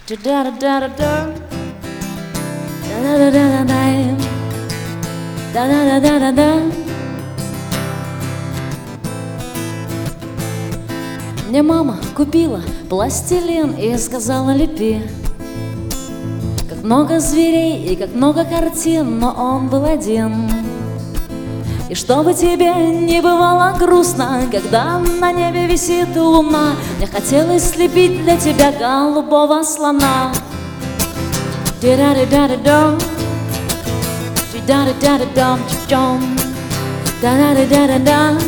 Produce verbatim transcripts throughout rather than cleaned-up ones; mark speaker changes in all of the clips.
Speaker 1: Да-да-да-да-да. Да-да-да-да-да. Да-да-да-да-да. Мне мама купила пластилин и сказала: лепи. Как много зверей и как много картин, но он был один. И чтобы тебе не бывало грустно, когда на небе висит луна, мне хотелось слепить для тебя голубого слона. Ди-да-ди-да-ди-дом, ди-да-ди-да-ди-дом, чик-чом, да-да-ди-да-ди-да.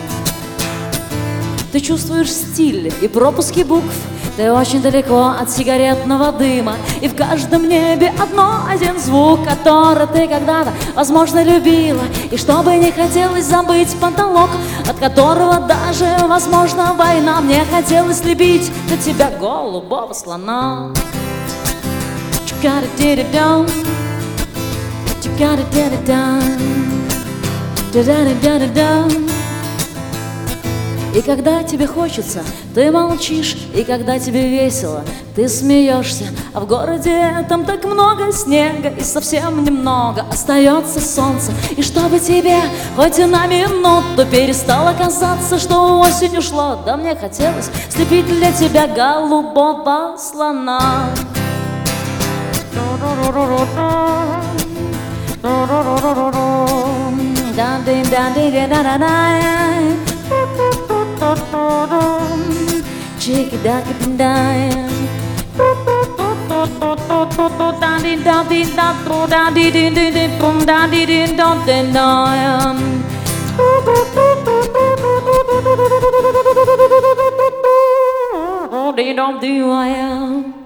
Speaker 1: Ты чувствуешь стиль и пропуски букв, ты очень далеко от сигаретного дыма, и в каждом небе одно, один звук, который ты когда-то, возможно, любила. И чтобы не хотелось забыть потолок, от которого даже, возможно, война, мне хотелось слепить для тебя голубого слона. Чикари-дири-дом, чикари-дири-дом, да-да-да-да-да. И когда тебе хочется, ты молчишь, и когда тебе весело, ты смеешься. А в городе там так много снега, и совсем немного остается солнца. И чтобы тебе хоть и на минуту перестало казаться, что осень ушла, да мне хотелось слепить для тебя голубого слона. Chicky-dacky-dum-dum, da-dee-dum-dee-dum.